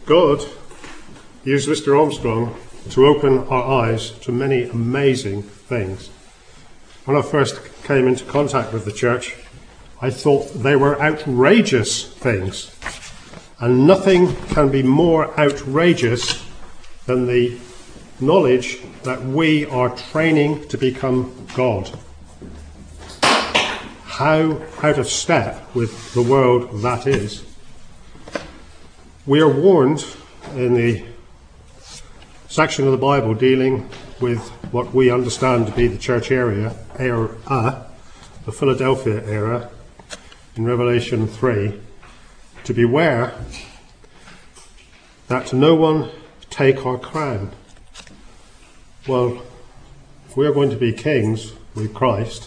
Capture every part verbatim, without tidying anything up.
God used Mister Armstrong to open our eyes to many amazing things. When I first came into contact with the church, I thought they were outrageous things. And nothing can be more outrageous than the knowledge that we are training to become God. How out of step with the world that is. We are warned in the section of the Bible dealing with what we understand to be the church area, era, the Philadelphia era, in Revelation three, to beware that no one take our crown. Well, if we are going to be kings with Christ,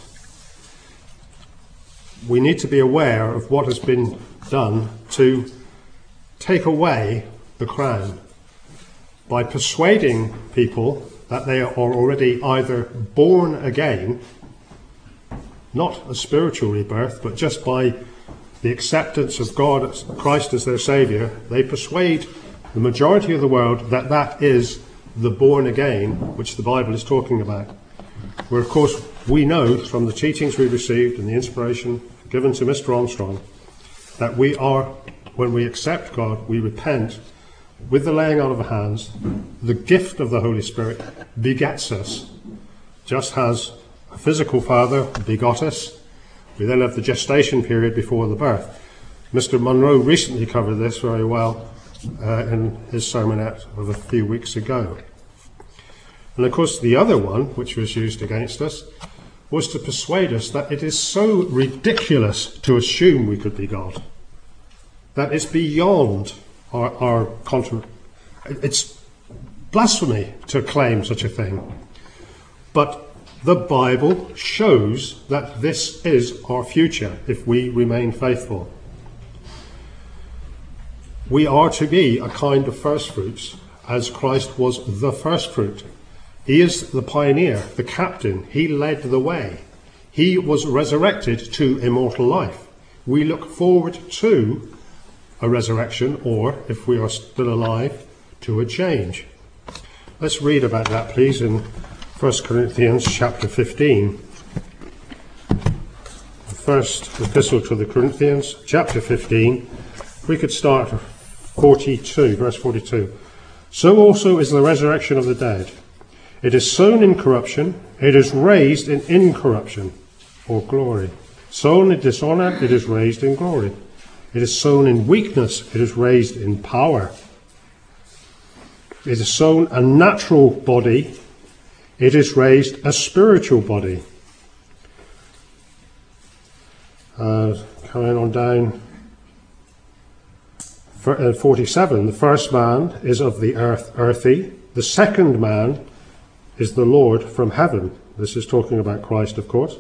we need to be aware of what has been done to take away the crown by persuading people that they are already either born again, not a spiritual rebirth, but just by the acceptance of God, Christ as their Saviour. They persuade the majority of the world that that is the born again which the Bible is talking about. Where, of course, we know from the teachings we received and the inspiration given to Mister Armstrong that we are, when we accept God, we repent with the laying on of hands. The gift of the Holy Spirit begets us, just as a physical father begot us. We then have the gestation period before the birth. Mister Munro recently covered this very well uh, in his sermonette of a few weeks ago. And of course the other one, which was used against us, was to persuade us that it is so ridiculous to assume we could be God, that it's beyond our, our contra- it's blasphemy to claim such a thing. But the Bible shows that this is our future if we remain faithful. We are to be a kind of first fruits, as Christ was the first fruit. He is the pioneer, the captain. He led the way. He was resurrected to immortal life. We look forward to a resurrection, or, if we are still alive, to a change. Let's read about that, please, in First Corinthians chapter fifteen. The first epistle to the Corinthians, chapter fifteen. We could start at forty-two, verse forty-two. So also is the resurrection of the dead. It is sown in corruption, it is raised in incorruption, or glory. Sown in dishonour, it is raised in glory. It is sown in weakness, it is raised in power. It is sown a natural body, it is raised a spiritual body. Uh, coming on down, forty-seven. The first man is of the earth, earthy. The second man is the Lord from heaven. This is talking about Christ, of course.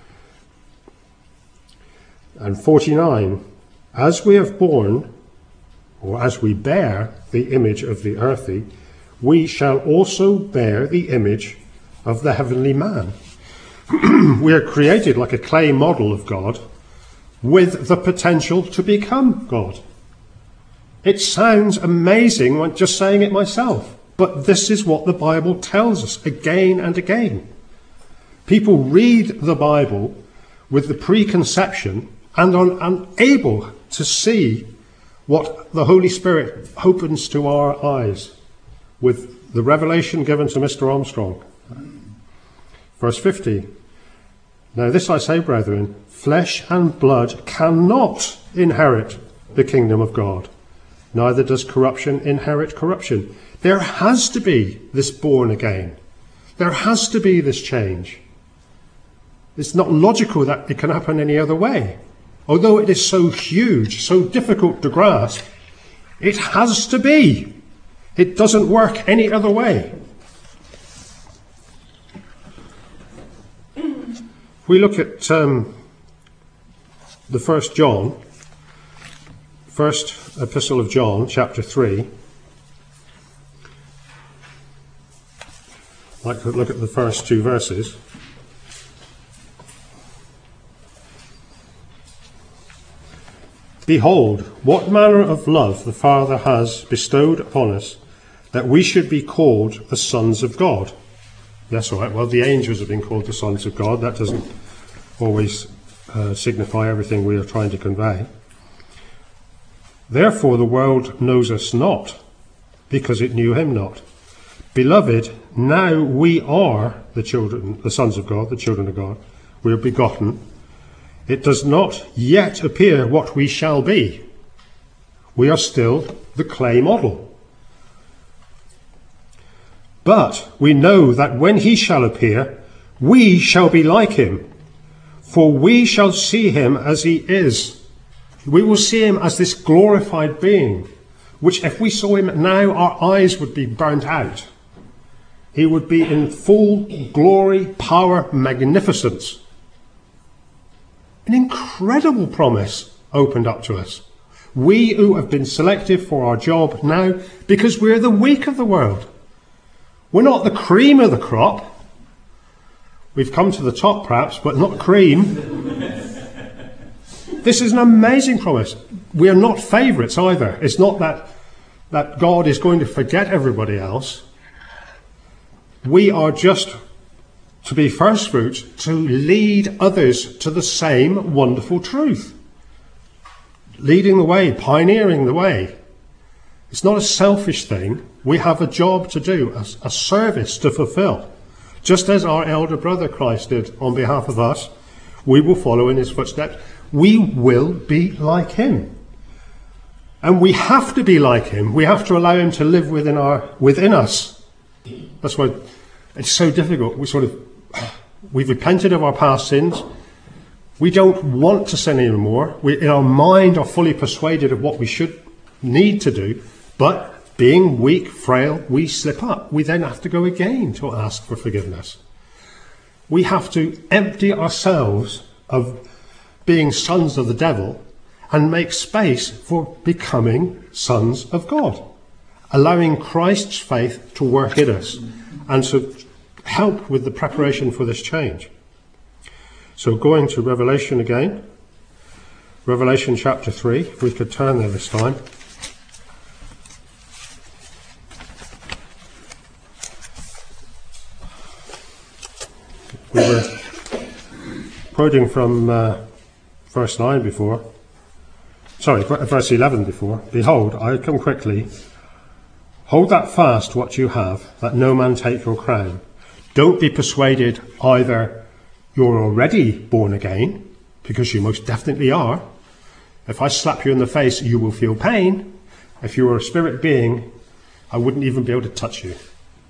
And forty-nine. As we have borne, or as we bear the image of the earthy, we shall also bear the image of the heavenly man. We are created like a clay model of God with the potential to become God. It sounds amazing when just saying it myself, but this is what the Bible tells us again and again. People read the Bible with the preconception and are unable to see what the Holy Spirit opens to our eyes with the revelation given to Mister Armstrong. Verse fifty. Now this I say, brethren, flesh and blood cannot inherit the kingdom of God, neither does corruption inherit corruption. There has to be this born again. There has to be this change. It's not logical that it can happen any other way. Although it is so huge, so difficult to grasp, it has to be. It doesn't work any other way. If we look at um, the first John, first epistle of John, chapter three. I'd like to look at the first two verses. Behold, what manner of love the Father has bestowed upon us, that we should be called the sons of God. That's all right. Well, the angels have been called the sons of God. That doesn't always uh, signify everything we are trying to convey. Therefore the world knows us not, because it knew him not. Beloved, now we are the children, the sons of God, the children of God. We are begotten. It does not yet appear what we shall be. We are still the clay model. But we know that when he shall appear, we shall be like him, for we shall see him as he is. We will see him as this glorified being, which if we saw him now, our eyes would be burnt out. He would be in full glory, power, magnificence. An incredible promise opened up to us. We who have been selected for our job now, because we're the weak of the world. We're not the cream of the crop. We've come to the top perhaps, but not cream. This is an amazing promise. We are not favourites either. It's not that, that God is going to forget everybody else. We are just to be first fruits, to lead others to the same wonderful truth. Leading the way, pioneering the way. It's not a selfish thing. We have a job to do, a, a service to fulfill. Just as our elder brother Christ did on behalf of us, we will follow in his footsteps. We will be like him. And we have to be like him. We have to allow him to live within our within us. That's why it's so difficult. We sort of we've repented of our past sins. We don't want to sin anymore. We in our mind are fully persuaded of what we should need to do, but being weak, frail, we slip up. We then have to go again to ask for forgiveness. We have to empty ourselves of being sons of the devil and make space for becoming sons of God, allowing Christ's faith to work in us and to help with the preparation for this change. So going to Revelation again, Revelation chapter three, if we could turn there this time. We were quoting from uh, verse nine before. Sorry, verse eleven before. Behold, I come quickly. Hold that fast what you have, that no man take your crown. Don't be persuaded either you're already born again, because you most definitely are. If I slap you in the face, you will feel pain. If you were a spirit being, I wouldn't even be able to touch you.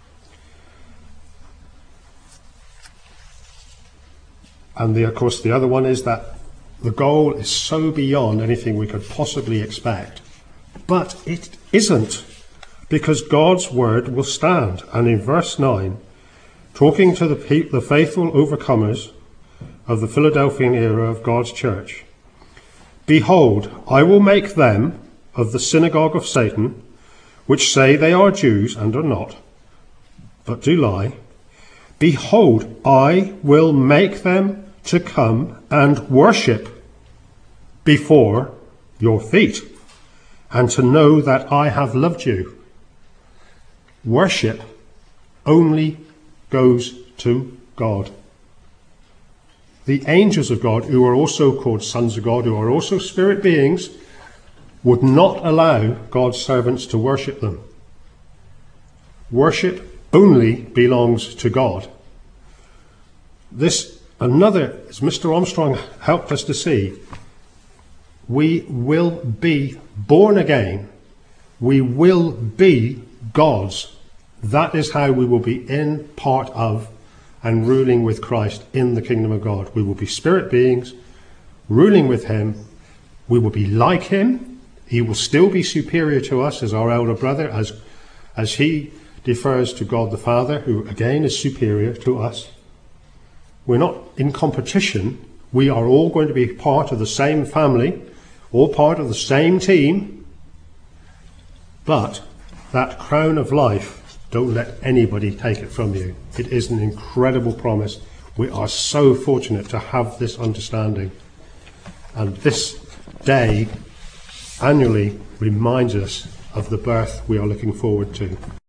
And the, of course, the other one is that the goal is so beyond anything we could possibly expect. But it isn't, because God's word will stand. And in verse nine, talking to the, pe- the faithful overcomers of the Philadelphian era of God's church, behold, I will make them of the synagogue of Satan, which say they are Jews and are not, but do lie. Behold, I will make them to come and worship before your feet, and to know that I have loved you. Worship only goes to God. The angels of God, who are also called sons of God, who are also spirit beings, would not allow God's servants to worship them. Worship only belongs to God. This, another, as Mister Armstrong helped us to see, we will be born again. We will be God's. That is how we will be in, part of, and ruling with Christ in the kingdom of God. We will be spirit beings, ruling with him. We will be like him. He will still be superior to us as our elder brother, as, as he defers to God the Father, who again is superior to us. We're not in competition. We are all going to be part of the same family, all part of the same team. But that crown of life, don't let anybody take it from you. It is an incredible promise. We are so fortunate to have this understanding. And this day annually reminds us of the birth we are looking forward to.